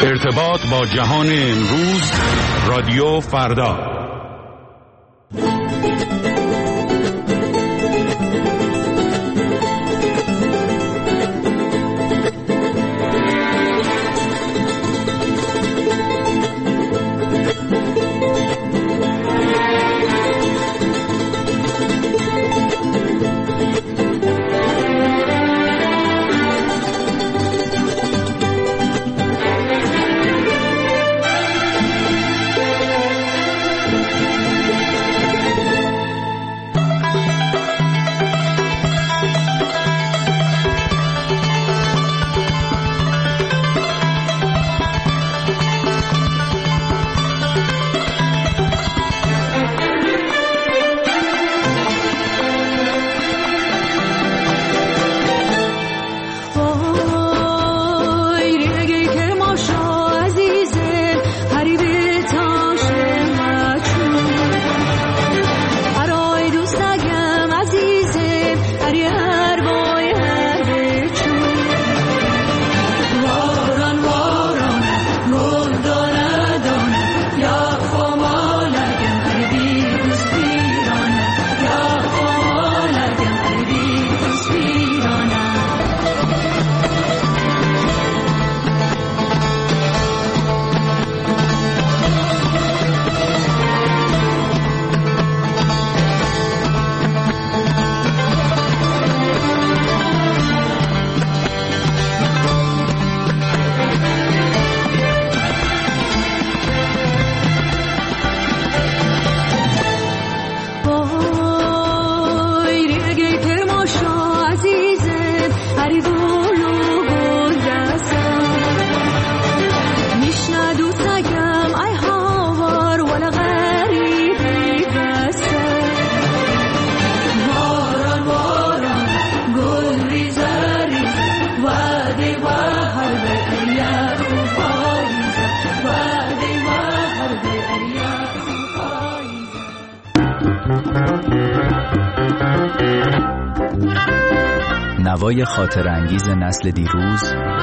ارتباط با جهان امروز، رادیو فردا. نوای خاطر انگیز نسل دیروز،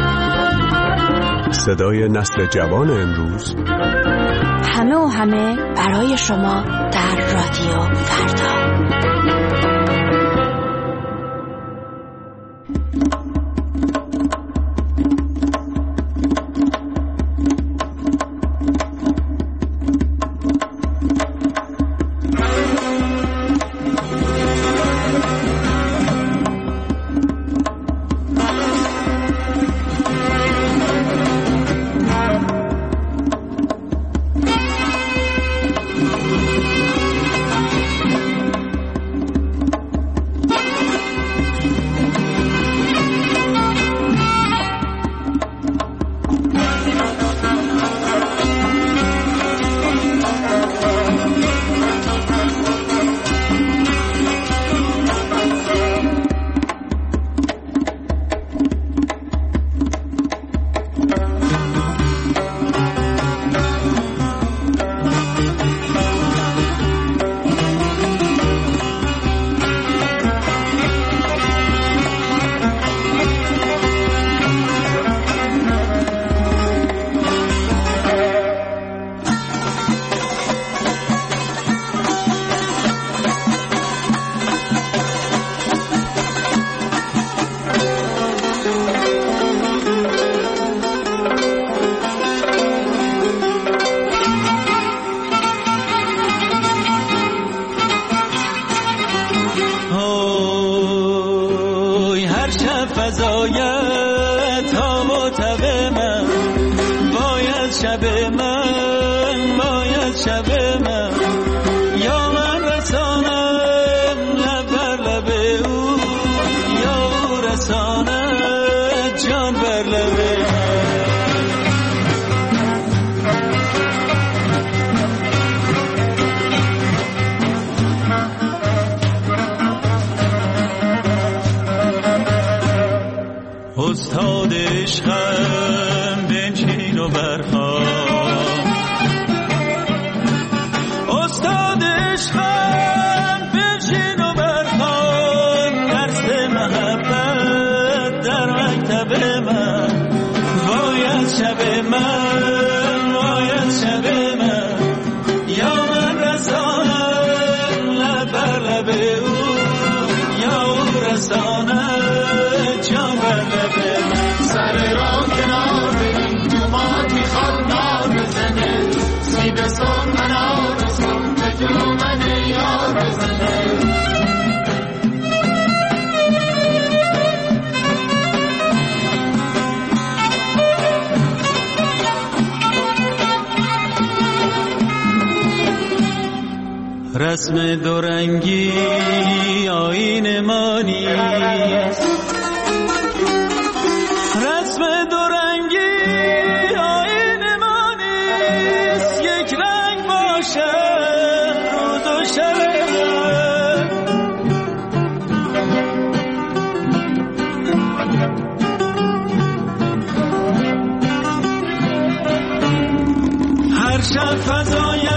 صدای نسل جوان امروز، همه و همه برای شما در رادیو فردا. استاد عشقم بنشین و برخواب، استاد عشقم بنشین و برخواب، درس محبت در مکتب من باید شب من باید شب من یا من رسانم لب بر لب او یا او رسانم جان بر لب من سر راه کنار بریم دومات میخواد نار بزنه سیب سون انار سون به جو من یار بزنه رسم دورنگی آیین ما نیست رسم دورنگی آیین ما نیست یک رنگ باشه روز و شب هر شب فضای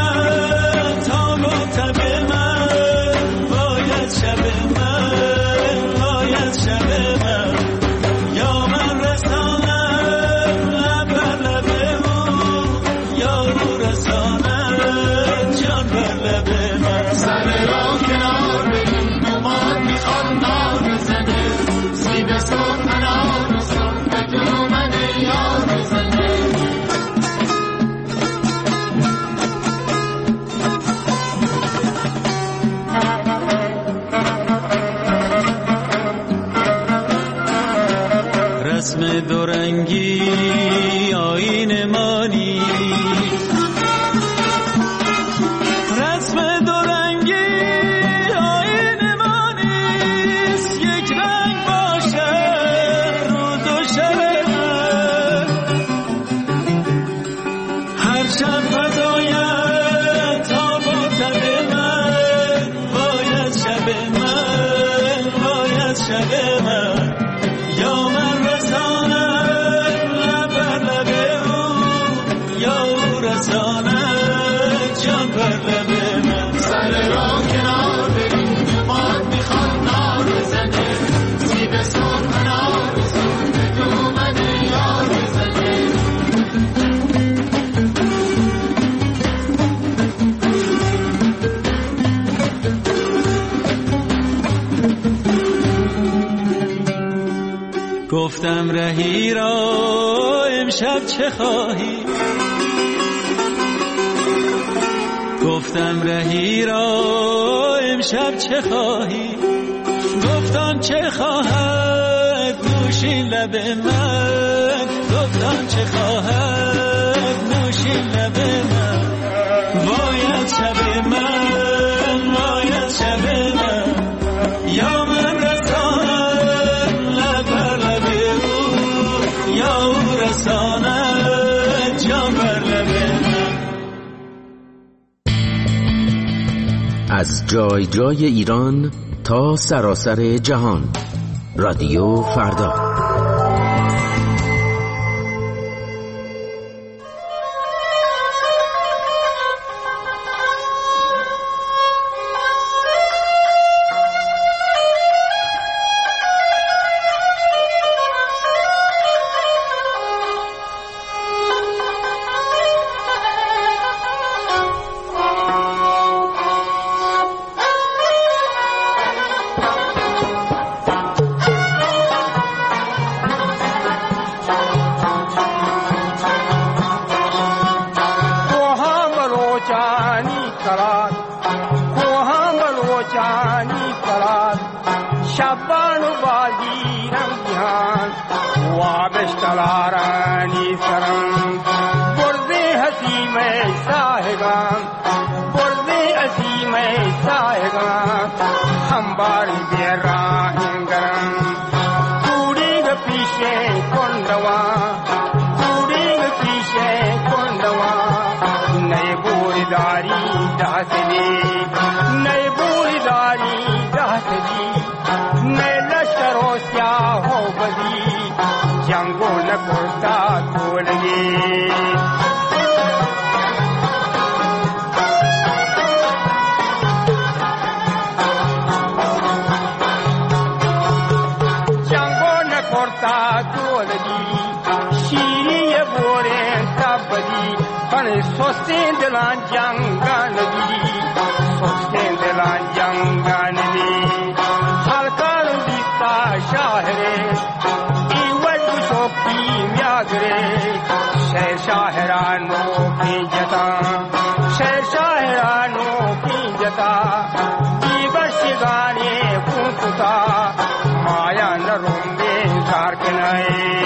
رسم دورنگی آیین ما نیست رسم دورنگی آیین ما نیست یک رنگ باشه روز و شب هر شب فضایت تا با تب من باید شب من باید شب من یا من جان بر لب من سر راه کنار بریم دومات میخواد نار بزنه سیب سون انار سون به جو من یار بزنه گفتم رهی را امشب چه خواهی گفتم رهی را امشب چه خواهی گفتم چه خواهد نوشین لب من گفتم چه خواهد نوشین لب من باید شب من باید شب من یا من رسانم لب بر لب او یا او رسانم جان بر لب من از جای جای ایران تا سراسر جهان رادیو فردا. کنی سستین دلان جنگانگی سستین دلان جنگانگی خلقان بیتا شاهره ای وجب شو پیمیاگره شهر شاهرانو کی جتا شهر شاهرانو کی جتا ای برشگانی کنکتا مایا نروم بیزار کنائی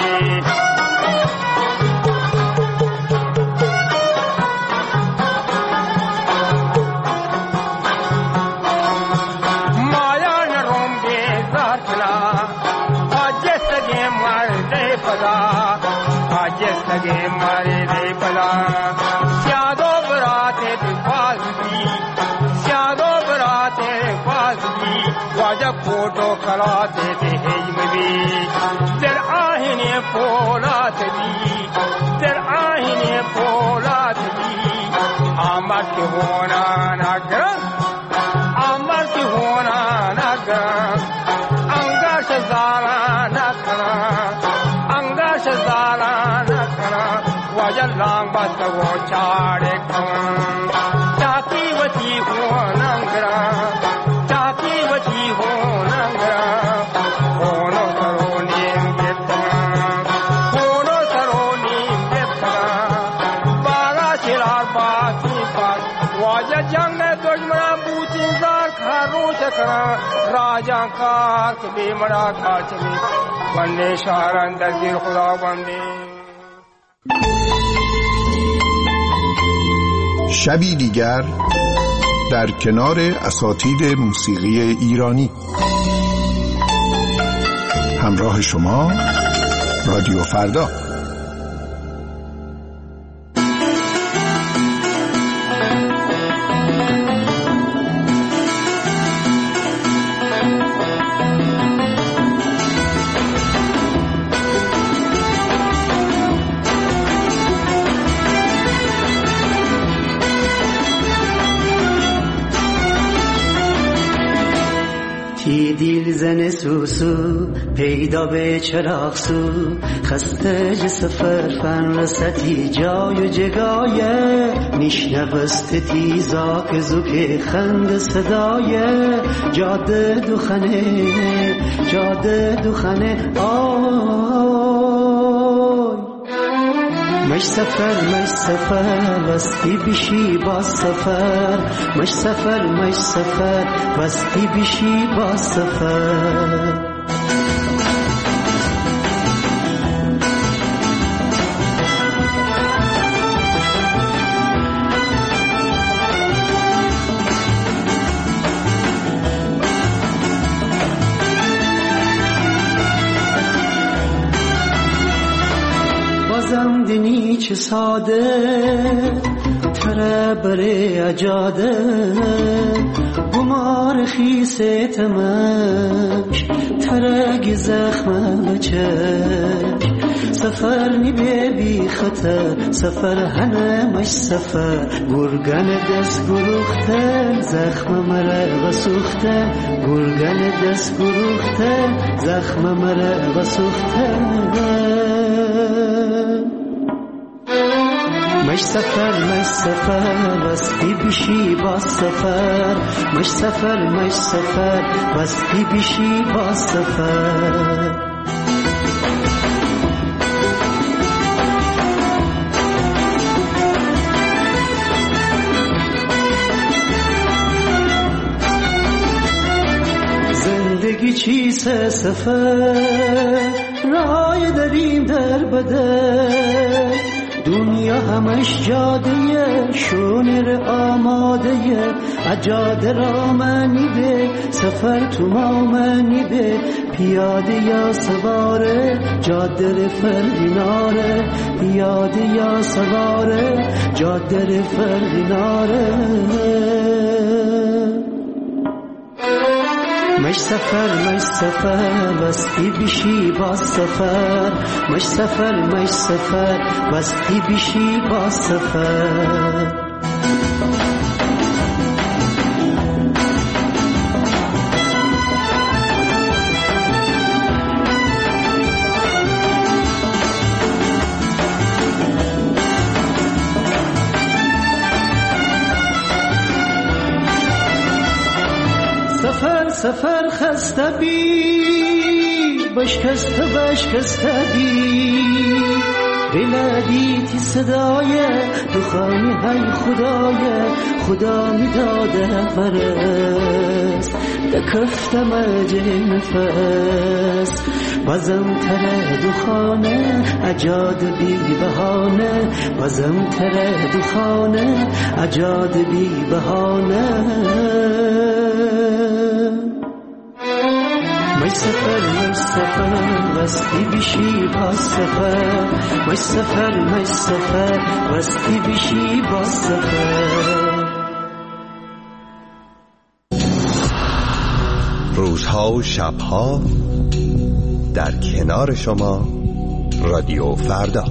सगे मारे दे पला स्यादो बराते फाजगी स्यादो बराते फाजगी वाजा फोटो खलाते थे हेजमबी तेर आहिने पोलात दी तेर आहिने पोलात दी आमर के होना नगर आमर के होना नगर अंगाश जाला नकरा अंगाश जाला वाजलांग बसवो चाड़े खं चाकी वची हो नंगरा चाकी वची हो नंगरा होनो सरोनी बेता होनो सरोनी बेता बागा शिलार बाती बात वाजा जंग दुश्मना बूचिंजार खारो चकरा राजा कार के बेमड़ा खाचमी बंदे शारन दरगिर खुदा बंदे شبی دیگر در کنار اساتید موسیقی ایرانی. همراه شما رادیو فردا. دیل زن سوسو پیدا به چراغ سو خسته ج سفر فن رستی جای جگایه میشنوست تیزا که زوک خند صدای جاده دوخنه مش سفر وستی بشی با سفر مش سفر وستی بشی با سفر دنی چه ساده تره بره اجاده گمار خیسه تمش تره زخم بچش سفر نیبه بی خطر سفر هنه مش سفر گرگن دست گروخته زخم مره و سوخته گرگن دست گروخته زخم مره و سوخته مش سفر وستی بشی با سفر مش سفر وستی بشی با سفر زندگی چیست سفر رای داریم در بدر دنیا همش جاده شونر آماده اجاده را منی به سفر تو ما منی به پیاده یا سواره جاده فردیناره پیاده یا سواره جاده فردیناره مش سفر وستی بشی با سفر مش سفر وستی بشی با سفر سفر خسته بی بشکسته بی بلادیتی صدای دخانی های خدا می داده فرست دکفتم اجه نفس بازم تره دخانه اجاد بی بهانه بازم تره دخانه اجاد بی بهانه مش سفر وستی بشی با سفر مش سفر وستی بشی با سفر روزها و شبها در کنار شما رادیو فردا.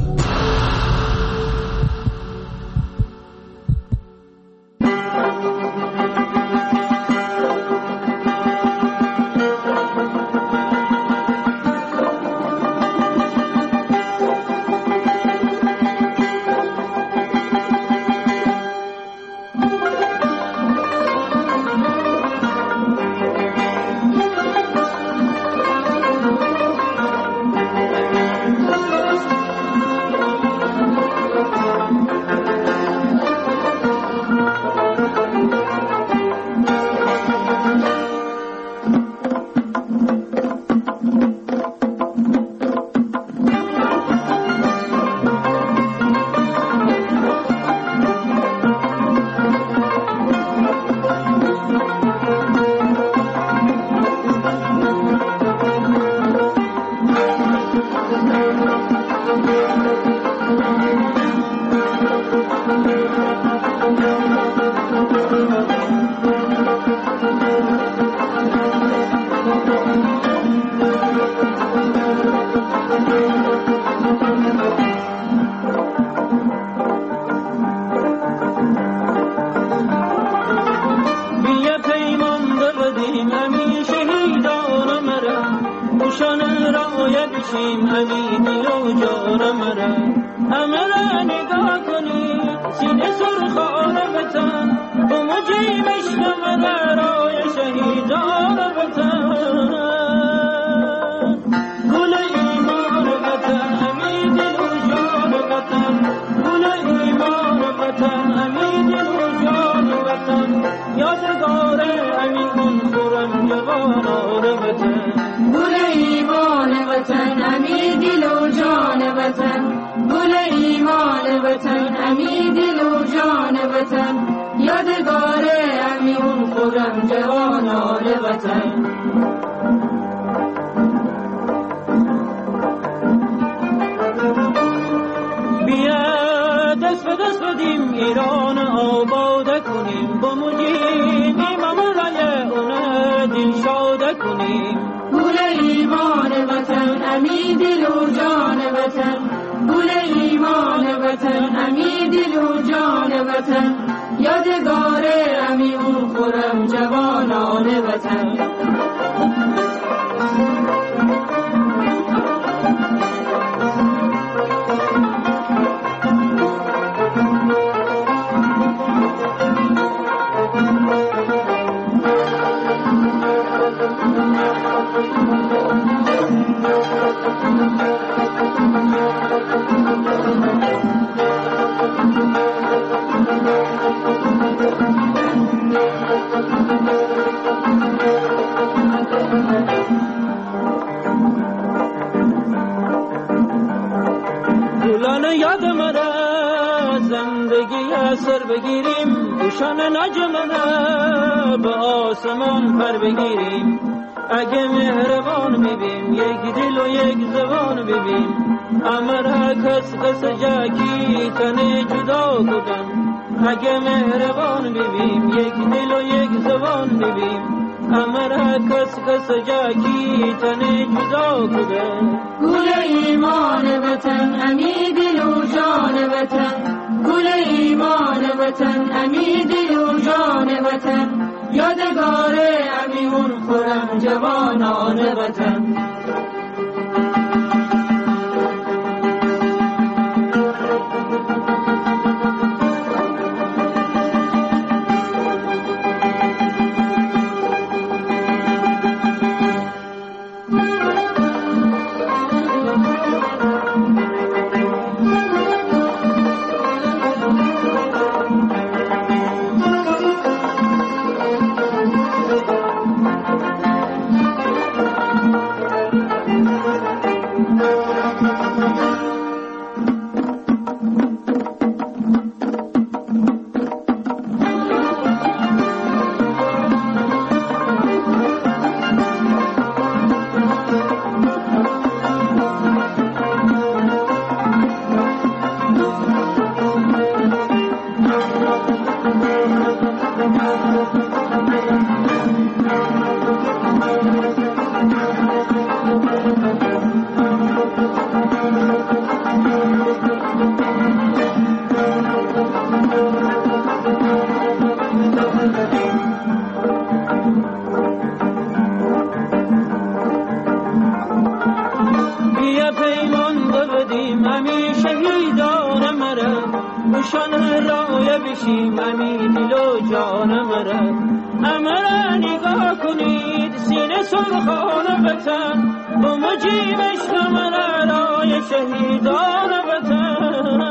شهیدان مرا نشان رایه بشیم امین دل و جان مرا امرا نگاه کنید سینه سرخان وطن با مجیب عشق مرا رای شهیدان وطن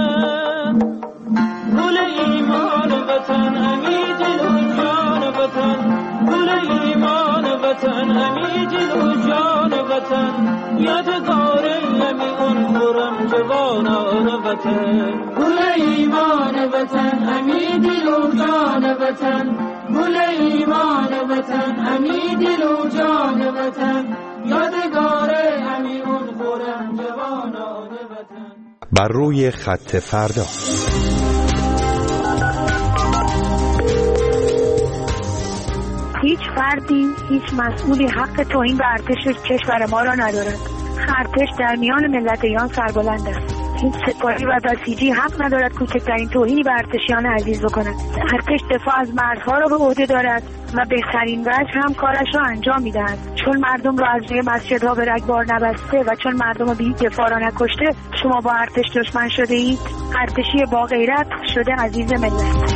گل ایمان وطن امین دل و جان وطن گل ایمان وطن امین دل و جان وطن یادگار اون خورم جوانان وطن گل ایمان وطن امین دل و جان وطن گل ایمان وطن امین دل و جان وطن یادگار اون خورم جوانان وطن. بر روی خط فردا هیچ فردی، هیچ مسئولی حق توهین به ارتش کشور ما را ندارد. ارتش در میان ملت ایران سربلند است. هیچ سپاهی و بسیجی حق ندارد کوچکترین توهینی به ارتشیان عزیز بکند. ارتش دفاع از مردها را به عهده دارد و بهترین وجه هم کارش را انجام می‌دهد. چون مردم را از روی مسجدها به رگبار نبسته و چون مردم را بی دفاع را نکشته شما با ارتش دشمن شده اید. ارتشی با غیرت شده عزیز ملت.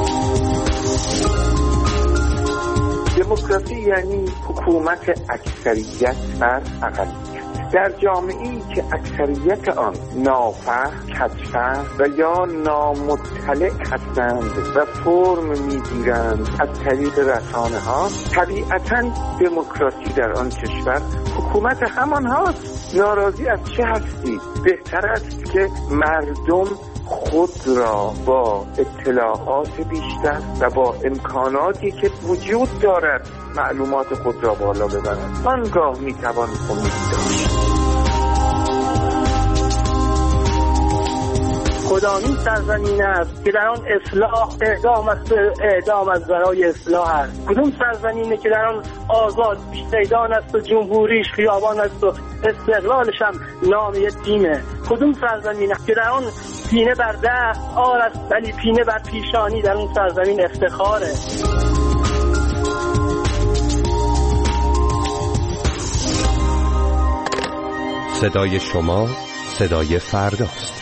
دموکراسی یعنی حکومت اکثریت بر اقلیت. در جامعه‌ای که اکثریت آن نافهم، کج‌فهم و یا نامطلع هستند و فرم می‌گیرند از طریق رسانه‌ها، طبیعتاً دموکراسی در آن کشور حکومت همان هاست. ناراضی از چه هستید؟ بهتر است که مردم خود را با اطلاعات بیشتر و با امکاناتی که وجود دارد معلومات خود را بالا ببرند. آنگاه میتوان امید داشت. کدامین سرزمین است که در آن اصلاح اعدام از برای اصلاح است؟ کدوم سرزمینه که در آن آزاد میدان است و جمهوریش خیابان است و استقلالش هم نام یک تیمه؟ کدوم سرزمینه که در آن پینه بر دست آر است ولی پینه بر پیشانی در اون سرزمین افتخاره؟ صدای شما صدای فرداست.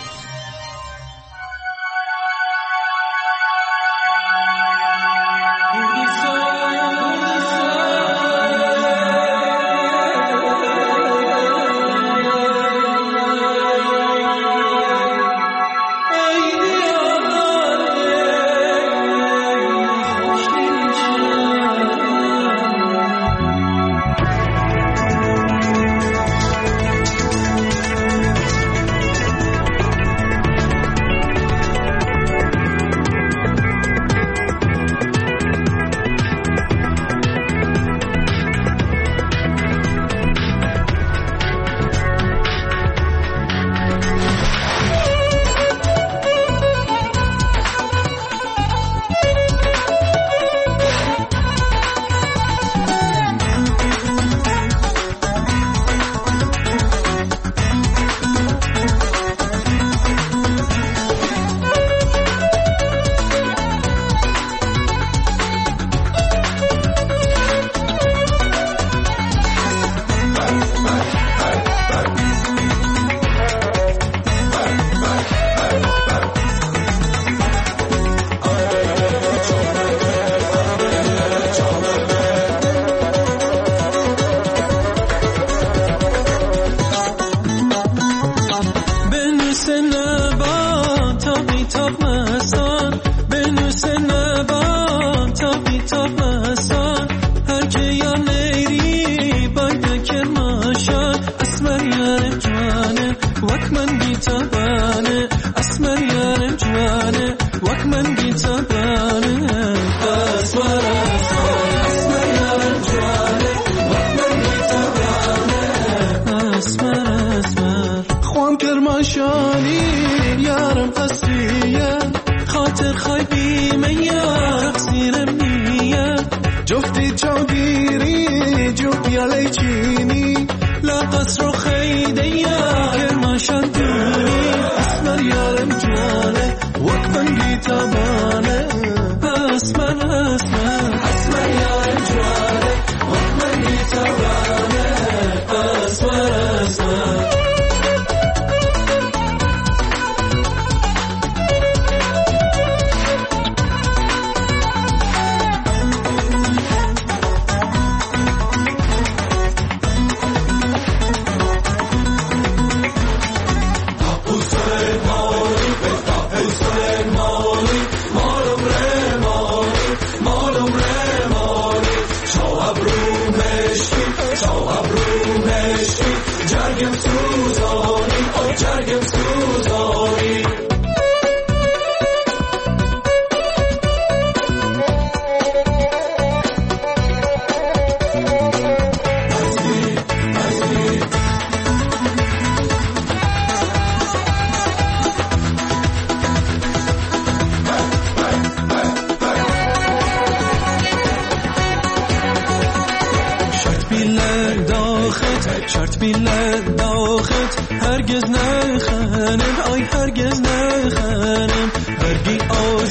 ویلت داخت هرگز نخنم آی هرگز نخنم برگی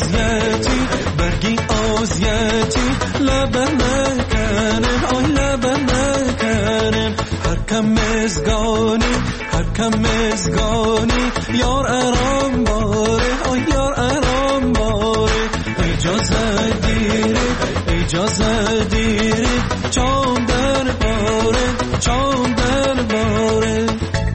آزیتی لبم نکنم آی لبم نکنم هر کم مزگانی یار ارام باره آی یار ارام باره اجازه دیره چام در باره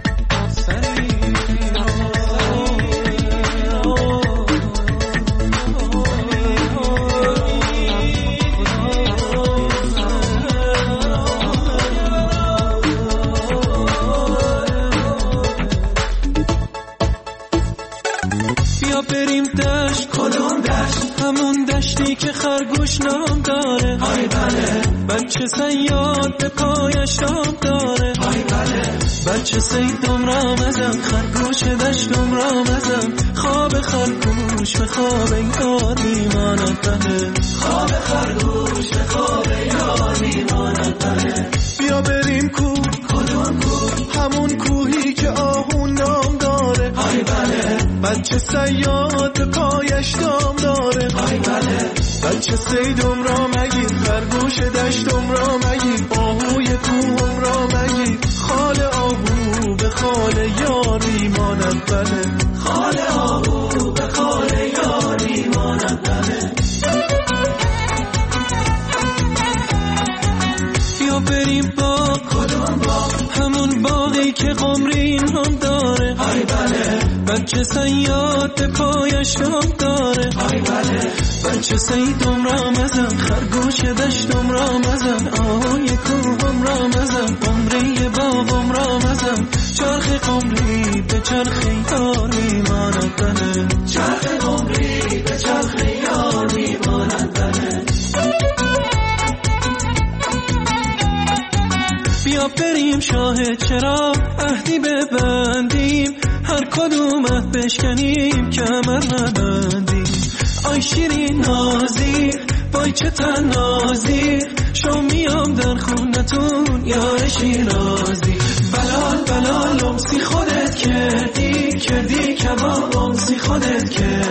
بیا بریم دشت کدوم دشت همون دشتی که خرگوش نام داره های بله بچه صیاد به پایش دام داره های بله بچه صیدم رامزم خرگوش دشتم رامزم خواب خرگوش به خواب یار میماند بله خواب خرگوش به خواب یار میماند بله بیا بریم کوه کدوم کوه همون کوهی که آهون نام داره های بله بچه صیاد به پایش دام داره های بله بچه صیدم را مگیر خرگوش دشتم را مگیر آهوی کوهم را مگیر خال آهو به خال یار میماند بله خال آهو به خال یار میماند بله بیا بریم باغ کدوم باغ همون باغی که قمرین هم داره های بله بچه صیاد به پایش دام داره های بله بچه صیدم را مزن خرگوش دشتم را مزن آهای کوهم را مزن قمری باغم را مزن چرخ قمری به چرخ یار میماند بله چرخ قمری به چرخ یار میماند بله بیا بریم شاه چرا عهدی ببندیم هر کدوم عهد بشکنیم کمر نبندیم آی شیرین نازی وای چه تنازی شو میام در خونتون یار شیرازی بلال لمسی خودت کردی کباب لمسی خودت کردی